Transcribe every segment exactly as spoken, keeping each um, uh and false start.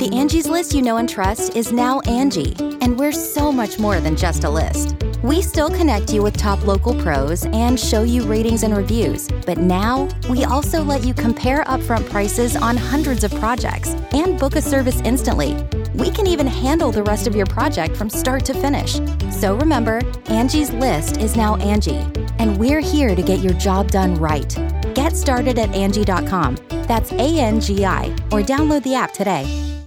The Angie's List you know and trust is now Angie, and we're so much more than just a list. We still connect you with top local pros and show you ratings and reviews, but now we also let you compare upfront prices on hundreds of projects and book a service instantly. We can even handle the rest of your project from start to finish. So remember, Angie's List is now Angie, and we're here to get your job done right. Get started at Angie dot com. That's A N G I, or download the app today.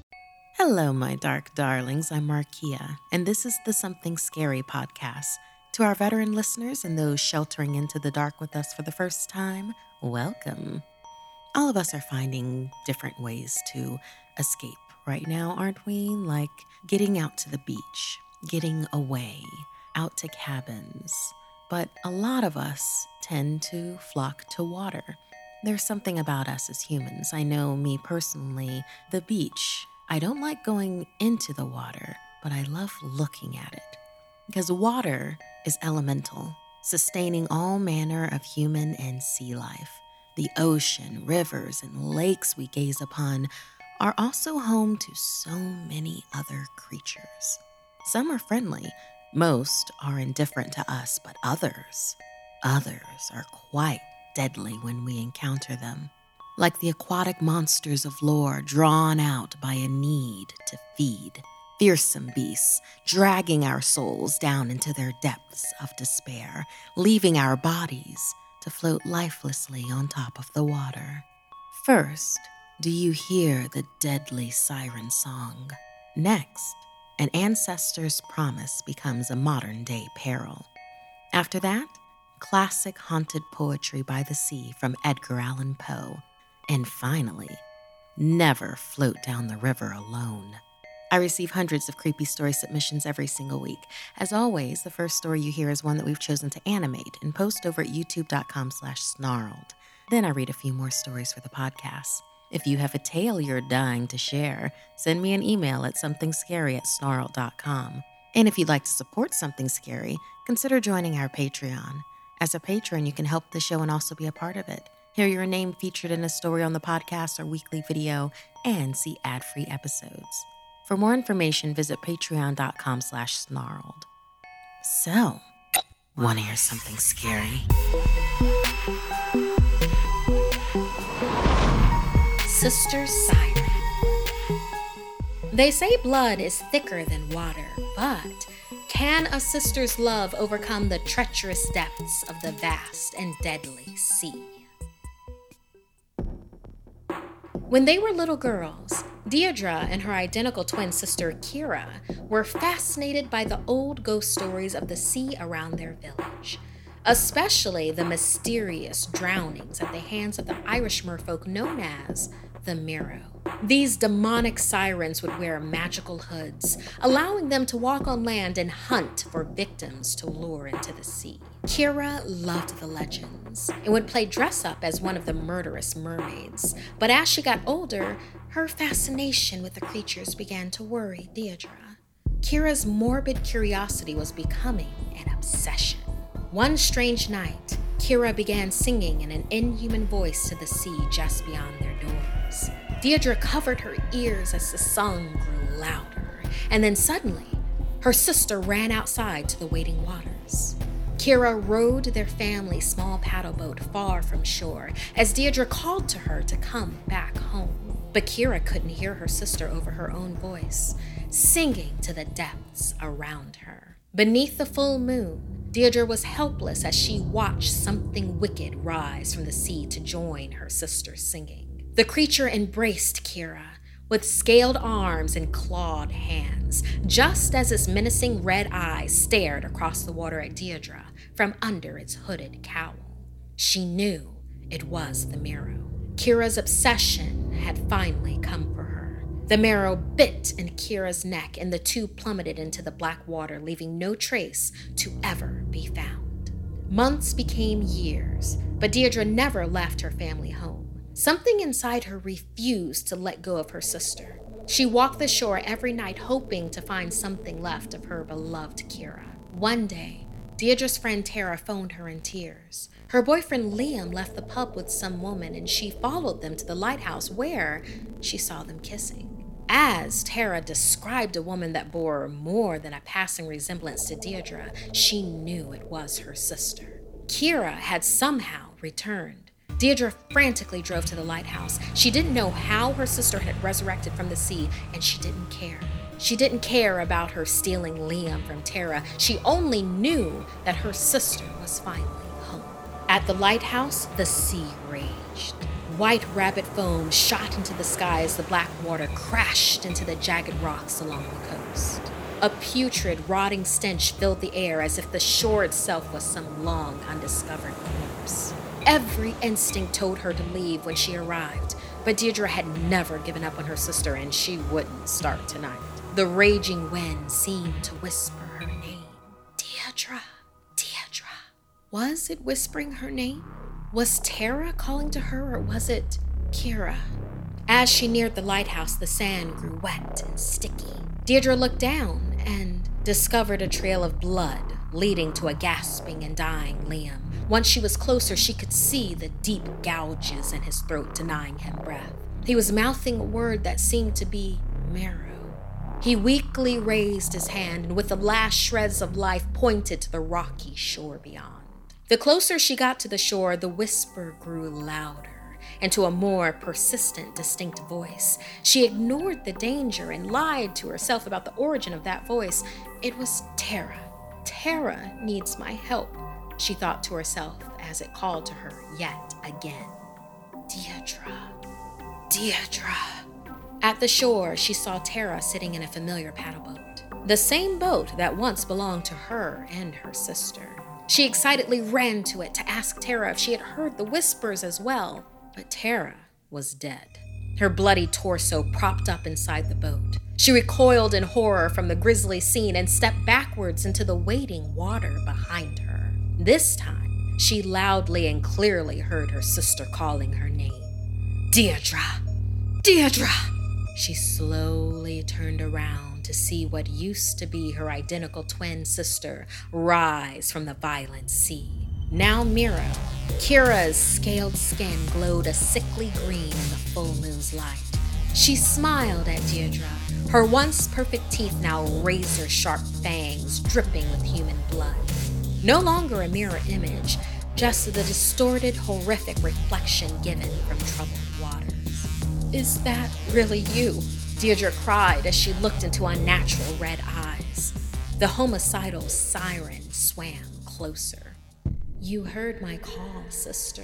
Hello, my dark darlings. I'm Markia, and this is the Something Scary podcast. To our veteran listeners and those sheltering into the dark with us for the first time, welcome. All of us are finding different ways to escape right now, aren't we? Like getting out to the beach, getting away, out to cabins. But a lot of us tend to flock to water. There's something about us as humans. I know me personally, the beach. I don't like going into the water, but I love looking at it. Because water is elemental, sustaining all manner of human and sea life. The ocean, rivers, and lakes we gaze upon are also home to so many other creatures. Some are friendly, most are indifferent to us, but others, others are quite deadly when we encounter them. Like the aquatic monsters of lore drawn out by a need to feed. Fearsome beasts dragging our souls down into their depths of despair, leaving our bodies to float lifelessly on top of the water. First, do you hear the deadly siren song? Next, an ancestor's promise becomes a modern-day peril. After that, classic haunted poetry by the sea from Edgar Allan Poe. And finally, never float down the river alone. I receive hundreds of creepy story submissions every single week. As always, the first story you hear is one that we've chosen to animate and post over at youtube.com slash snarled. Then I read a few more stories for the podcast. If you have a tale you're dying to share, send me an email at somethingscary at snarled dot com. And if you'd like to support Something Scary, consider joining our Patreon. As a patron, you can help the show and also be a part of it. Hear your name featured in a story on the podcast or weekly video, and see ad-free episodes. For more information, visit patreon.com slash snarled. So, wanna hear something scary? Sister Siren. They say blood is thicker than water, but can a sister's love overcome the treacherous depths of the vast and deadly sea? When they were little girls, Deirdre and her identical twin sister Kira were fascinated by the old ghost stories of the sea around their village, especially the mysterious drownings at the hands of the Irish merfolk known as the Miro. These demonic sirens would wear magical hoods, allowing them to walk on land and hunt for victims to lure into the sea. Kira loved the legends and would play dress-up as one of the murderous mermaids. But as she got older, her fascination with the creatures began to worry Deirdre. Kira's morbid curiosity was becoming an obsession. One strange night, Kira began singing in an inhuman voice to the sea just beyond their doors. Deirdre covered her ears as the song grew louder, and then suddenly, her sister ran outside to the waiting waters. Kira rowed their family's small paddle boat far from shore as Deirdre called to her to come back home. But Kira couldn't hear her sister over her own voice, singing to the depths around her. Beneath the full moon, Deirdre was helpless as she watched something wicked rise from the sea to join her sister's singing. The creature embraced Kira with scaled arms and clawed hands, just as its menacing red eyes stared across the water at Deirdre from under its hooded cowl. She knew it was the Miro. Kira's obsession had finally come for her. The Miro bit into Kira's neck, and the two plummeted into the black water, leaving no trace to ever be found. Months became years, but Deirdre never left her family home. Something inside her refused to let go of her sister. She walked the shore every night hoping to find something left of her beloved Kira. One day, Deirdre's friend Tara phoned her in tears. Her boyfriend Liam left the pub with some woman, and she followed them to the lighthouse where she saw them kissing. As Tara described a woman that bore more than a passing resemblance to Deirdre, she knew it was her sister. Kira had somehow returned. Deirdre frantically drove to the lighthouse. She didn't know how her sister had resurrected from the sea, and she didn't care. She didn't care about her stealing Liam from Tara. She only knew that her sister was finally home. At the lighthouse, the sea raged. White rabbit foam shot into the sky as the black water crashed into the jagged rocks along the coast. A putrid, rotting stench filled the air as if the shore itself was some long, undiscovered corpse. Every instinct told her to leave when she arrived, but Deirdre had never given up on her sister, and she wouldn't start tonight. The raging wind seemed to whisper her name. Deirdre, Deirdre. Was it whispering her name? Was Tara calling to her, or was it Kira? As she neared the lighthouse, the sand grew wet and sticky. Deirdre looked down and discovered a trail of blood leading to a gasping and dying Liam. Once she was closer, she could see the deep gouges in his throat denying him breath. He was mouthing a word that seemed to be marrow. He weakly raised his hand and with the last shreds of life pointed to the rocky shore beyond. The closer she got to the shore, the whisper grew louder and to a more persistent, distinct voice. She ignored the danger and lied to herself about the origin of that voice. It was Tara. Tara needs my help, she thought to herself as it called to her yet again. Deirdre, Deirdre. At the shore, she saw Tara sitting in a familiar paddle boat, the same boat that once belonged to her and her sister. She excitedly ran to it to ask Tara if she had heard the whispers as well, but Tara was dead, her bloody torso propped up inside the boat. She recoiled in horror from the grisly scene and stepped backwards into the waiting water behind her. This time, she loudly and clearly heard her sister calling her name. Deirdre! Deirdre! She slowly turned around to see what used to be her identical twin sister rise from the violent sea. Now Mira, Kira's scaled skin glowed a sickly green in the full moon's light. She smiled at Deirdre, her once perfect teeth now razor-sharp fangs dripping with human blood. No longer a mirror image, just the distorted, horrific reflection given from troubled waters. Is that really you? Deirdre cried as she looked into unnatural red eyes. The homicidal siren swam closer. You heard my call, sister.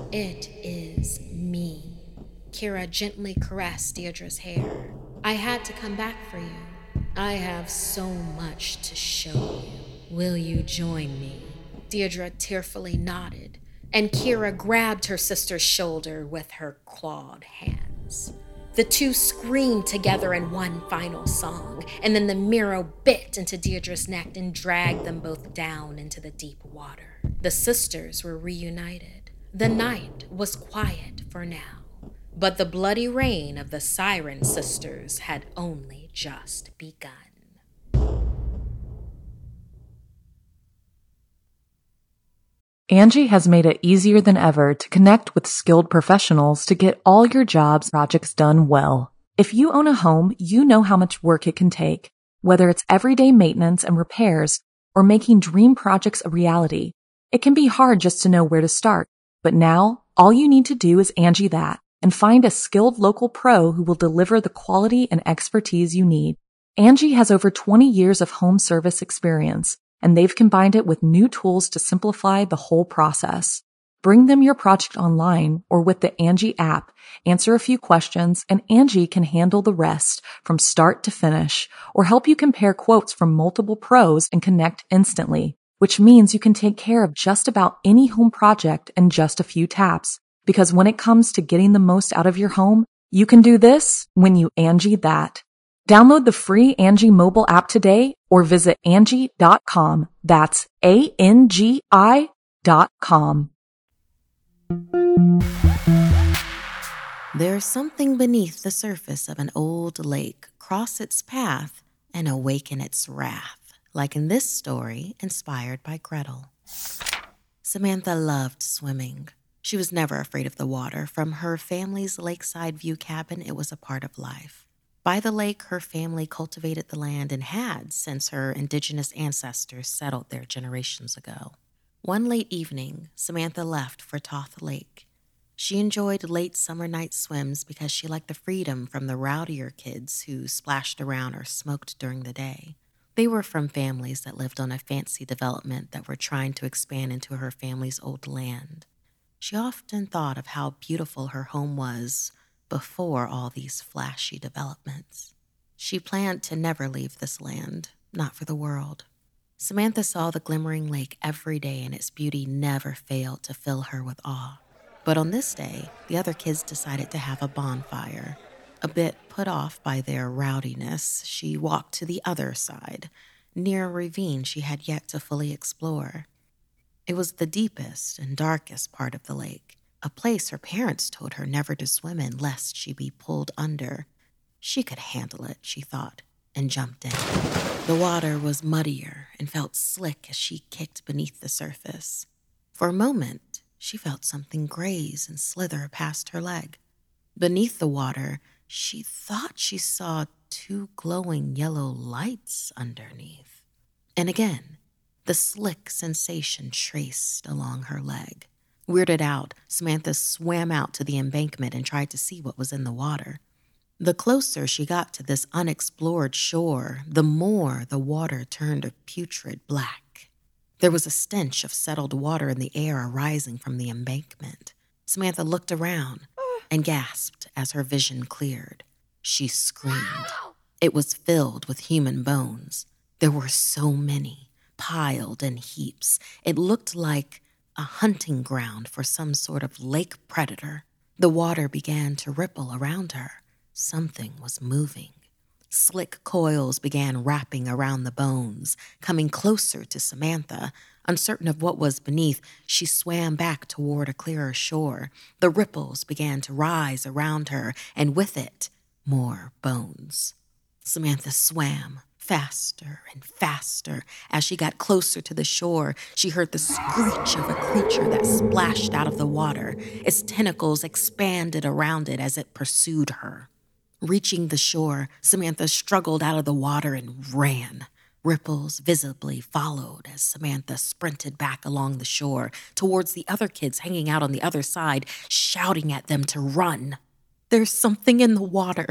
It is me. Kira gently caressed Deirdre's hair. I had to come back for you. I have so much to show you. Will you join me? Deirdre tearfully nodded, and Kira grabbed her sister's shoulder with her clawed hands. The two screamed together in one final song, and then the Miro bit into Deirdre's neck and dragged them both down into the deep water. The sisters were reunited. The night was quiet for now, but the bloody reign of the Siren Sisters had only just begun. Angie has made it easier than ever to connect with skilled professionals to get all your jobs projects done well. If you own a home, you know how much work it can take, whether it's everyday maintenance and repairs or making dream projects a reality. It can be hard just to know where to start, but now all you need to do is Angie that and find a skilled local pro who will deliver the quality and expertise you need. Angie has over twenty years of home service experience, and they've combined it with new tools to simplify the whole process. Bring them your project online or with the Angie app, answer a few questions, and Angie can handle the rest from start to finish or help you compare quotes from multiple pros and connect instantly, which means you can take care of just about any home project in just a few taps. Because when it comes to getting the most out of your home, you can do this when you Angie that. Download the free Angie mobile app today or visit Angie dot com. That's A N G I dot com. There's something beneath the surface of an old lake. Cross its path and awaken its wrath, like in this story inspired by Gretel. Samantha loved swimming. She was never afraid of the water. From her family's lakeside view cabin, it was a part of life. By the lake, her family cultivated the land and had since her indigenous ancestors settled there generations ago. One late evening, Samantha left for Toth Lake. She enjoyed late summer night swims because she liked the freedom from the rowdier kids who splashed around or smoked during the day. They were from families that lived on a fancy development that were trying to expand into her family's old land. She often thought of how beautiful her home was before all these flashy developments. She planned to never leave this land, not for the world. Samantha saw the glimmering lake every day, and its beauty never failed to fill her with awe. But on this day, the other kids decided to have a bonfire. A bit put off by their rowdiness, she walked to the other side, near a ravine she had yet to fully explore. It was the deepest and darkest part of the lake, a place her parents told her never to swim in lest she be pulled under. She could handle it, she thought, and jumped in. The water was muddier and felt slick as she kicked beneath the surface. For a moment, she felt something graze and slither past her leg. Beneath the water, she thought she saw two glowing yellow lights underneath. And again, the slick sensation traced along her leg. Weirded out, Samantha swam out to the embankment and tried to see what was in the water. The closer she got to this unexplored shore, the more the water turned a putrid black. There was a stench of settled water in the air arising from the embankment. Samantha looked around and gasped as her vision cleared. She screamed. It was filled with human bones. There were so many, piled in heaps. It looked like a hunting ground for some sort of lake predator. The water began to ripple around her. Something was moving. Slick coils began wrapping around the bones, coming closer to Samantha. Uncertain of what was beneath, she swam back toward a clearer shore. The ripples began to rise around her, and with it, more bones. Samantha swam faster and faster. As she got closer to the shore, she heard the screech of a creature that splashed out of the water. Its tentacles expanded around it as it pursued her. Reaching the shore, Samantha struggled out of the water and ran. Ripples visibly followed as Samantha sprinted back along the shore towards the other kids hanging out on the other side, shouting at them to run. "There's something in the water.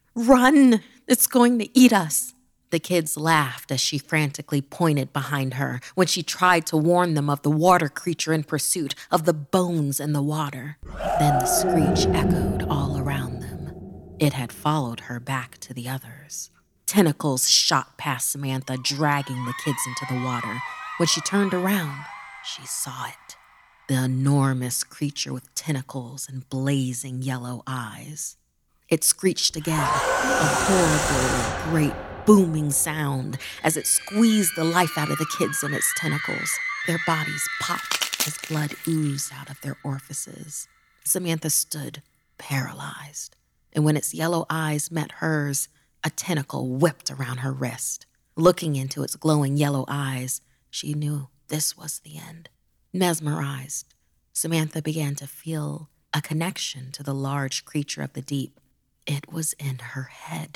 Run! It's going to eat us." The kids laughed as she frantically pointed behind her when she tried to warn them of the water creature in pursuit, of the bones in the water. Then the screech echoed all around them. It had followed her back to the others. Tentacles shot past Samantha, dragging the kids into the water. When she turned around, she saw it. The enormous creature with tentacles and blazing yellow eyes. It screeched again, a horrible, great booming sound as it squeezed the life out of the kids in its tentacles. Their bodies popped as blood oozed out of their orifices. Samantha stood, paralyzed, and when its yellow eyes met hers, a tentacle whipped around her wrist. Looking into its glowing yellow eyes, she knew this was the end. Mesmerized, Samantha began to feel a connection to the large creature of the deep. It was in her head.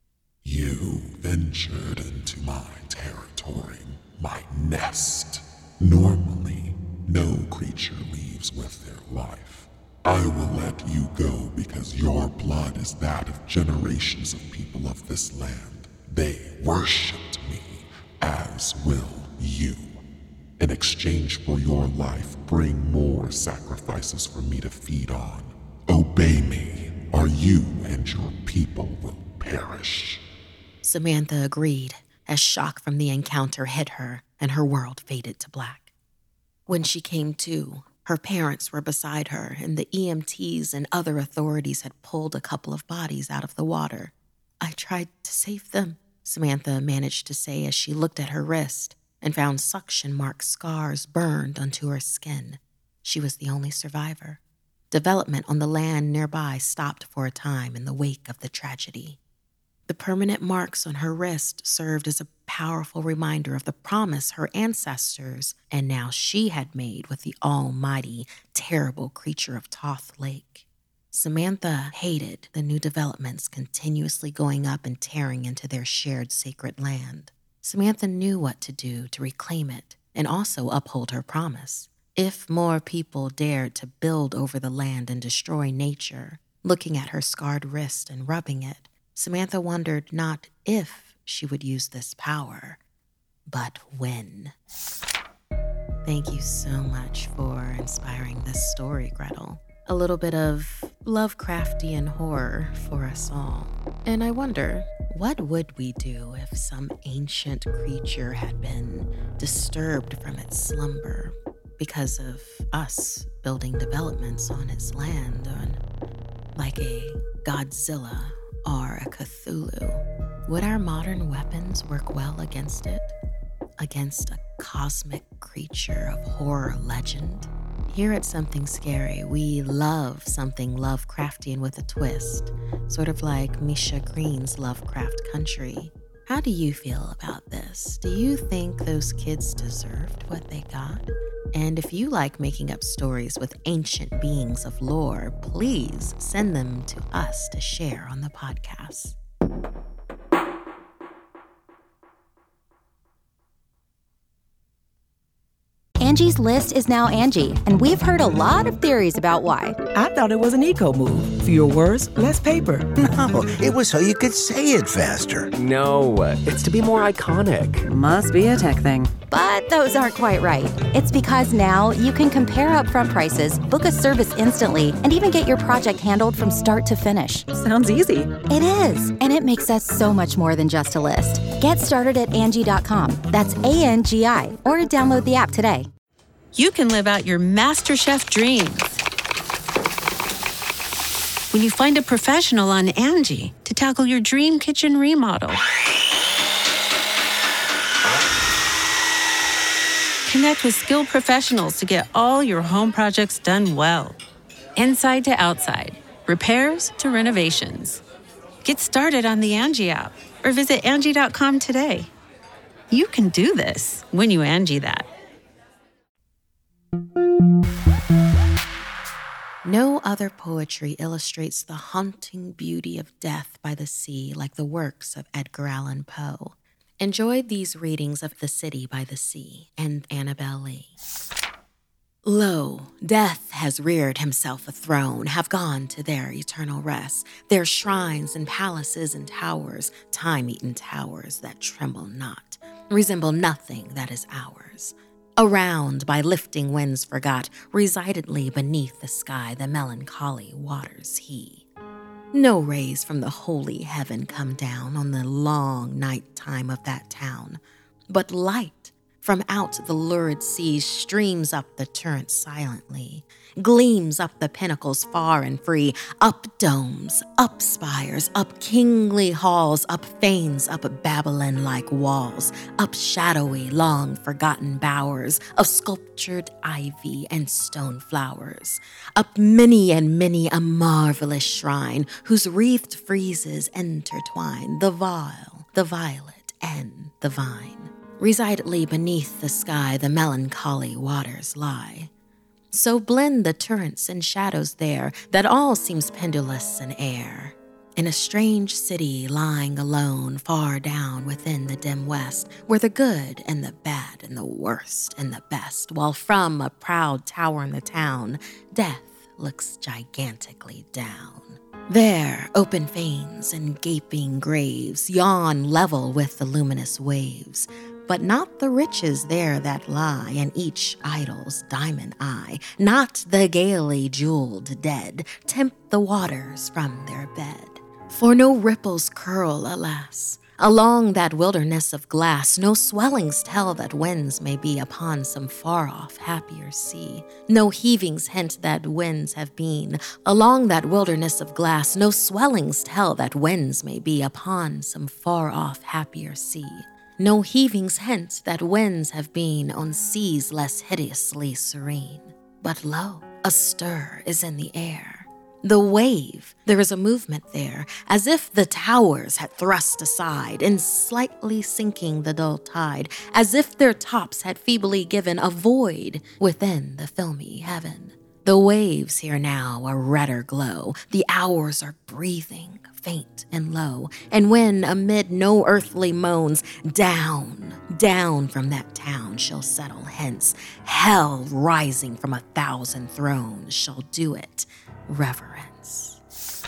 "You ventured into my territory, my nest. Normally, no creature leaves with their life. I will let you go because your blood is that of generations of people of this land. They worshipped me, as will you. In exchange for your life, bring more sacrifices for me to feed on. Obey me, or you and your people will perish." Samantha agreed as shock from the encounter hit her and her world faded to black. When she came to, her parents were beside her and the E M Ts and other authorities had pulled a couple of bodies out of the water. "I tried to save them," Samantha managed to say as she looked at her wrist and found suction mark scars burned onto her skin. She was the only survivor. Development on the land nearby stopped for a time in the wake of the tragedy. The permanent marks on her wrist served as a powerful reminder of the promise her ancestors and now she had made with the almighty, terrible creature of Toth Lake. Samantha hated the new developments continuously going up and tearing into their shared sacred land. Samantha knew what to do to reclaim it and also uphold her promise. If more people dared to build over the land and destroy nature, looking at her scarred wrist and rubbing it, Samantha wondered not if she would use this power, but when. Thank you so much for inspiring this story, Gretel. A little bit of Lovecraftian horror for us all. And I wonder, what would we do if some ancient creature had been disturbed from its slumber because of us building developments on its land, on like a Godzilla or a Cthulhu? Would our modern weapons work well against it? Against a cosmic creature of horror legend? Here at Something Scary, we love something Lovecraftian with a twist, sort of like Misha Green's Lovecraft Country. How do you feel about this? Do you think those kids deserved what they got? And if you like making up stories with ancient beings of lore, please send them to us to share on the podcast. Angie's List is now Angie, and we've heard a lot of theories about why. I thought it was an eco move. Fewer words, less paper. No, it was so you could say it faster. No, it's to be more iconic. Must be a tech thing. But those aren't quite right. It's because now you can compare upfront prices, book a service instantly, and even get your project handled from start to finish. Sounds easy. It is, and it makes us so much more than just a list. Get started at Angie dot com. That's A N G I, or download the app today. You can live out your MasterChef dreams when you find a professional on Angie to tackle your dream kitchen remodel. Connect with skilled professionals to get all your home projects done well. Inside to outside, repairs to renovations. Get started on the Angie app or visit Angie dot com today. You can do this when you Angie that. No other poetry illustrates the haunting beauty of death by the sea like the works of Edgar Allan Poe. Enjoyed these readings of The City by the Sea and Annabel Lee. Lo, death has reared himself a throne, have gone to their eternal rest, their shrines and palaces and towers, time-eaten towers that tremble not, resemble nothing that is ours. Around by lifting winds forgot, residedly beneath the sky the melancholy waters he. No rays from the holy heaven come down on the long night time of that town, but light from out the lurid seas streams up the torrent silently, gleams up the pinnacles far and free, up domes, up spires, up kingly halls, up fanes, up Babylon-like walls, up shadowy, long-forgotten bowers of sculptured ivy and stone flowers, up many and many a marvelous shrine whose wreathed friezes intertwine the vile, the violet, and the vine. Residedly beneath the sky the melancholy waters lie. So blend the torrents and shadows there that all seems pendulous in air. In a strange city lying alone far down within the dim west, where the good and the bad and the worst and the best, while from a proud tower in the town, death looks gigantically down. There, open fanes and gaping graves yawn level with the luminous waves, but not the riches there that lie in each idol's diamond eye, not the gaily jeweled dead tempt the waters from their bed. For no ripples curl, alas, along that wilderness of glass, no swellings tell that winds may be upon some far-off happier sea, no heavings hint that winds have been along that wilderness of glass, no swellings tell that winds may be upon some far-off happier sea. No heavings hint that winds have been on seas less hideously serene. But lo, a stir is in the air. The wave, there is a movement there, as if the towers had thrust aside in slightly sinking the dull tide, as if their tops had feebly given a void within the filmy heaven. The waves here now a redder glow. The hours are breathing, faint and low. And when, amid no earthly moans, down, down from that town shall settle hence, hell rising from a thousand thrones shall do it reverence.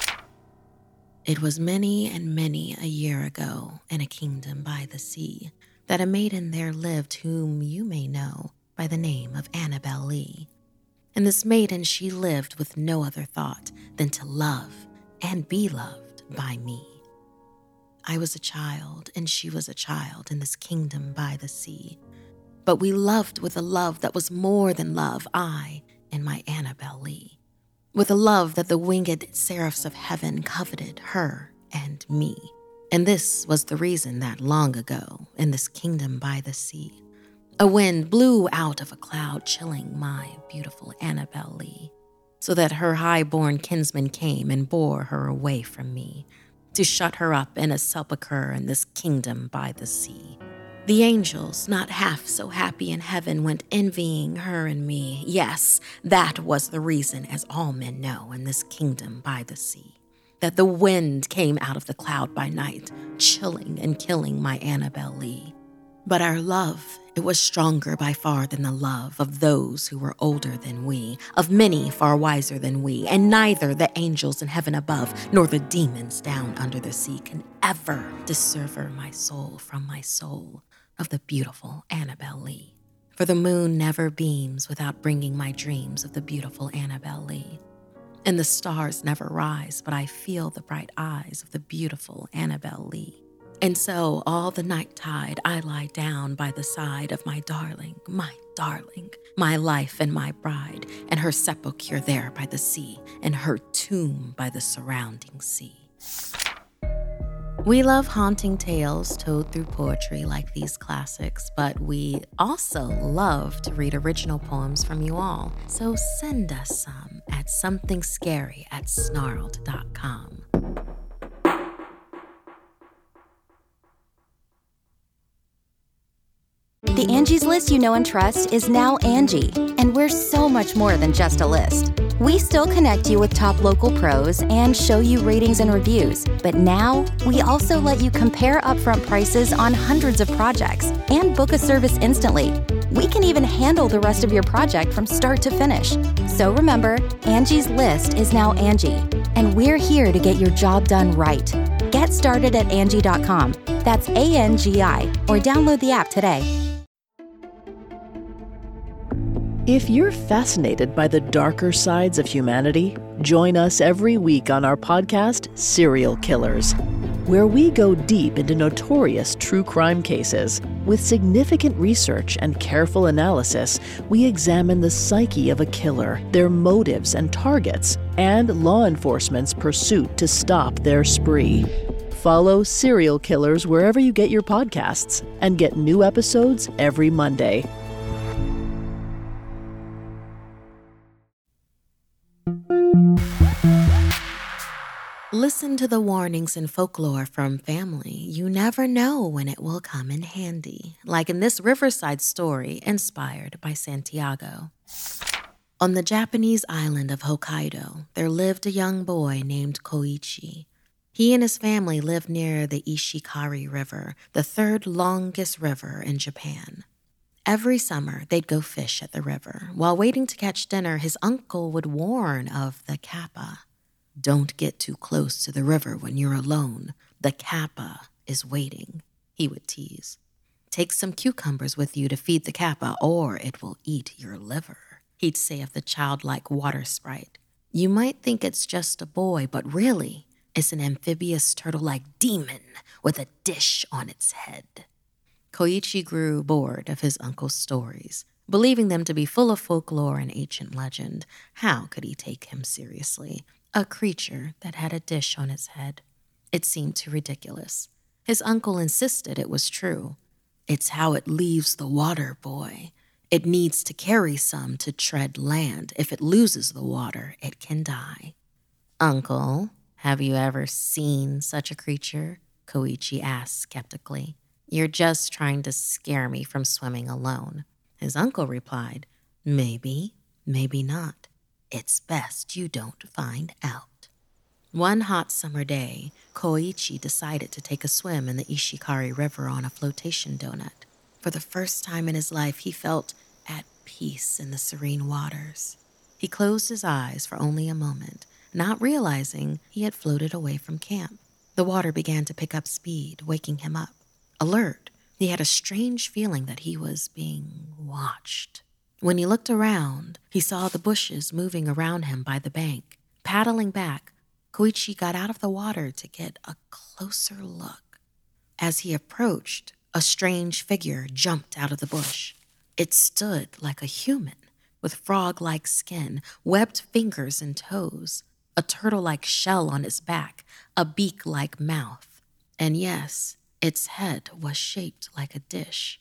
It was many and many a year ago, in a kingdom by the sea, that a maiden there lived whom you may know by the name of Annabel Lee. And this maiden, she lived with no other thought than to love and be loved by me. I was a child, and she was a child in this kingdom by the sea. But we loved with a love that was more than love, I and my Annabel Lee. With a love that the winged seraphs of heaven coveted her and me. And this was the reason that long ago, in this kingdom by the sea, a wind blew out of a cloud, chilling my beautiful Annabel Lee, so that her high-born kinsman came and bore her away from me, to shut her up in a sepulchre in this kingdom by the sea. The angels, not half so happy in heaven, went envying her and me. Yes, that was the reason, as all men know, in this kingdom by the sea, that the wind came out of the cloud by night, chilling and killing my Annabel Lee. But our love, it was stronger by far than the love of those who were older than we, of many far wiser than we, and neither the angels in heaven above nor the demons down under the sea can ever dissever my soul from my soul of the beautiful Annabel Lee. For the moon never beams without bringing my dreams of the beautiful Annabel Lee. And the stars never rise, but I feel the bright eyes of the beautiful Annabel Lee. And so all the night tide I lie down by the side of my darling, my darling, my life and my bride, and her sepulchre there by the sea, and her tomb by the surrounding sea. We love haunting tales told through poetry like these classics, but we also love to read original poems from you all. So send us some at something scary at snarled dot com. The Angie's List you know and trust is now Angie, and we're so much more than just a list. We still connect you with top local pros and show you ratings and reviews, but now we also let you compare upfront prices on hundreds of projects and book a service instantly. We can even handle the rest of your project from start to finish. So remember, Angie's List is now Angie, and we're here to get your job done right. Get started at Angie dot com. That's A N G I, or download the app today. If you're fascinated by the darker sides of humanity, join us every week on our podcast, Serial Killers, where we go deep into notorious true crime cases. With significant research and careful analysis, we examine the psyche of a killer, their motives and targets, and law enforcement's pursuit to stop their spree. Follow Serial Killers wherever you get your podcasts, and get new episodes every Monday. Listen to the warnings in folklore from family. You never know when it will come in handy, like in this Riverside story inspired by Santiago. On the Japanese island of Hokkaido, there lived a young boy named Koichi. He and his family lived near the Ishikari River, the third longest river in Japan. Every summer, they'd go fish at the river. While waiting to catch dinner, his uncle would warn of the kappa. Don't get too close to the river when you're alone. The kappa is waiting, he would tease. Take some cucumbers with you to feed the kappa, or it will eat your liver, he'd say of the childlike water sprite. You might think it's just a boy, but really, it's an amphibious turtle-like demon with a dish on its head. Koichi grew bored of his uncle's stories, believing them to be full of folklore and ancient legend. How could he take him seriously? A creature that had a dish on its head. It seemed too ridiculous. His uncle insisted it was true. It's how it leaves the water, boy. It needs to carry some to tread land. If it loses the water, it can die. Uncle, have you ever seen such a creature? Koichi asked skeptically. You're just trying to scare me from swimming alone. His uncle replied, maybe, maybe not. it's best you don't find out. One hot summer day, Koichi decided to take a swim in the Ishikari River on a flotation donut. For the first time in his life, he felt at peace in the serene waters. He closed his eyes for only a moment, not realizing he had floated away from camp. The water began to pick up speed, waking him up. Alert, he had a strange feeling that he was being watched. When he looked around, he saw the bushes moving around him by the bank. Paddling back, Koichi got out of the water to get a closer look. As he approached, a strange figure jumped out of the bush. It stood like a human, with frog-like skin, webbed fingers and toes, a turtle-like shell on its back, a beak-like mouth. And yes, its head was shaped like a dish.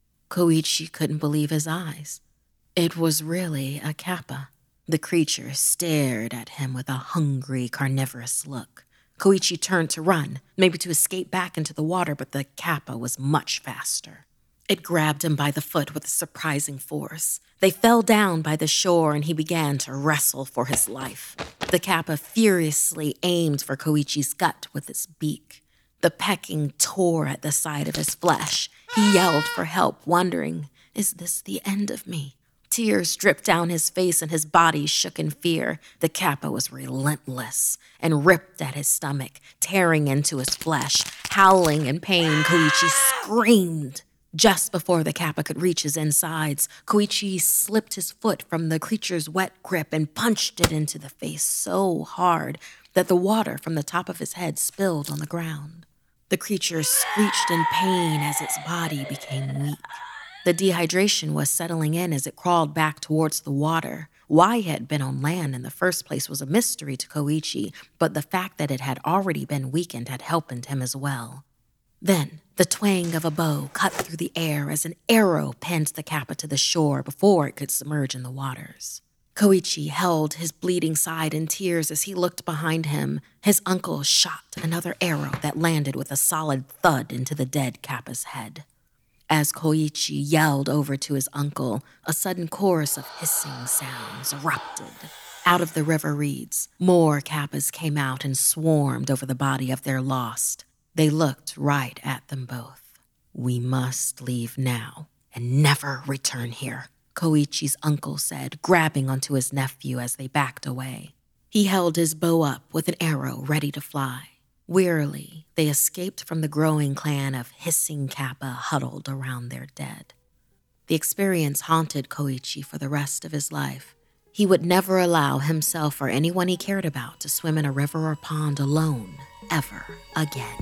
Koichi couldn't believe his eyes. It was really a kappa. The creature stared at him with a hungry, carnivorous look. Koichi turned to run, maybe to escape back into the water, but the kappa was much faster. It grabbed him by the foot with a surprising force. They fell down by the shore, and he began to wrestle for his life. The kappa furiously aimed for Koichi's gut with its beak. The pecking tore at the side of his flesh. He yelled for help, wondering, is this the end of me? Tears dripped down his face and his body shook in fear. The kappa was relentless and ripped at his stomach, tearing into his flesh. Howling in pain, Koichi screamed. Just before the kappa could reach his insides, Koichi slipped his foot from the creature's wet grip and punched it into the face so hard that the water from the top of his head spilled on the ground. The creature screeched in pain as its body became weak. The dehydration was settling in as it crawled back towards the water. Why it had been on land in the first place was a mystery to Koichi, but the fact that it had already been weakened had helped him as well. Then, the twang of a bow cut through the air as an arrow pinned the kappa to the shore before it could submerge in the waters. Koichi held his bleeding side in tears as he looked behind him. His uncle shot another arrow that landed with a solid thud into the dead kappa's head. As Koichi yelled over to his uncle, a sudden chorus of hissing sounds erupted. Out of the river reeds, more kappas came out and swarmed over the body of their lost. They looked right at them both. We must leave now and never return here, Koichi's uncle said, grabbing onto his nephew as they backed away. He held his bow up with an arrow ready to fly. Wearily, they escaped from the growing clan of hissing kappa huddled around their dead. The experience haunted Koichi for the rest of his life. He would never allow himself or anyone he cared about to swim in a river or pond alone, ever again.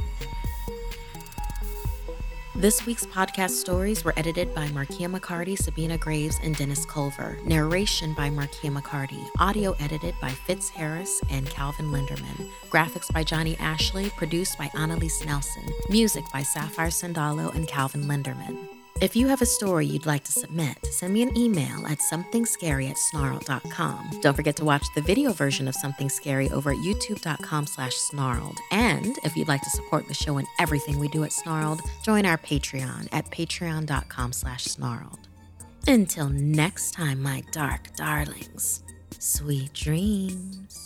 This week's podcast stories were edited by Markia McCarty, Sabina Graves, and Dennis Culver. Narration by Markia McCarty. Audio edited by Fitz Harris and Calvin Linderman. Graphics by Johnny Ashley. Produced by Annalise Nelson. Music by Sapphire Sandalo and Calvin Linderman. If you have a story you'd like to submit, send me an email at somethingscary at snarled dot com. Don't forget to watch the video version of Something Scary over at youtube.com slash snarled. And if you'd like to support the show and everything we do at Snarled, join our Patreon at patreon.com slash snarled. Until next time, my dark darlings, sweet dreams.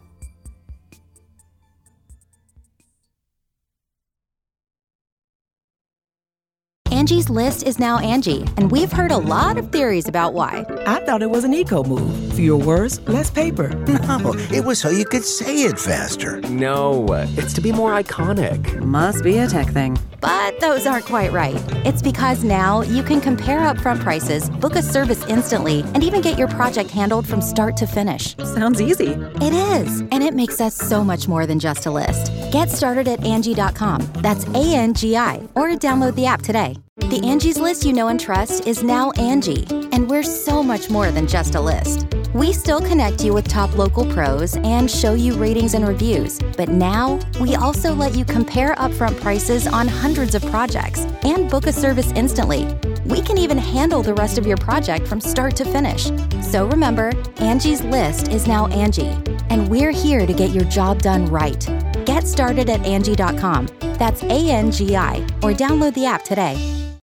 Angie's List is now Angie, and we've heard a lot of theories about why. I thought it was an eco move. Fewer words, less paper. No, it was so you could say it faster. No, it's to be more iconic. Must be a tech thing. But those aren't quite right. It's because now you can compare upfront prices, book a service instantly, and even get your project handled from start to finish. Sounds easy. It is, and it makes us so much more than just a list. Get started at Angie dot com. That's A N G I, or download the app today. The Angie's List you know and trust is now Angie, and we're so much more than just a list. We still connect you with top local pros and show you ratings and reviews, but now we also let you compare upfront prices on hundreds of projects and book a service instantly. We can even handle the rest of your project from start to finish. So remember, Angie's List is now Angie, and we're here to get your job done right. Get started at Angie dot com. That's A N G I, or download the app today.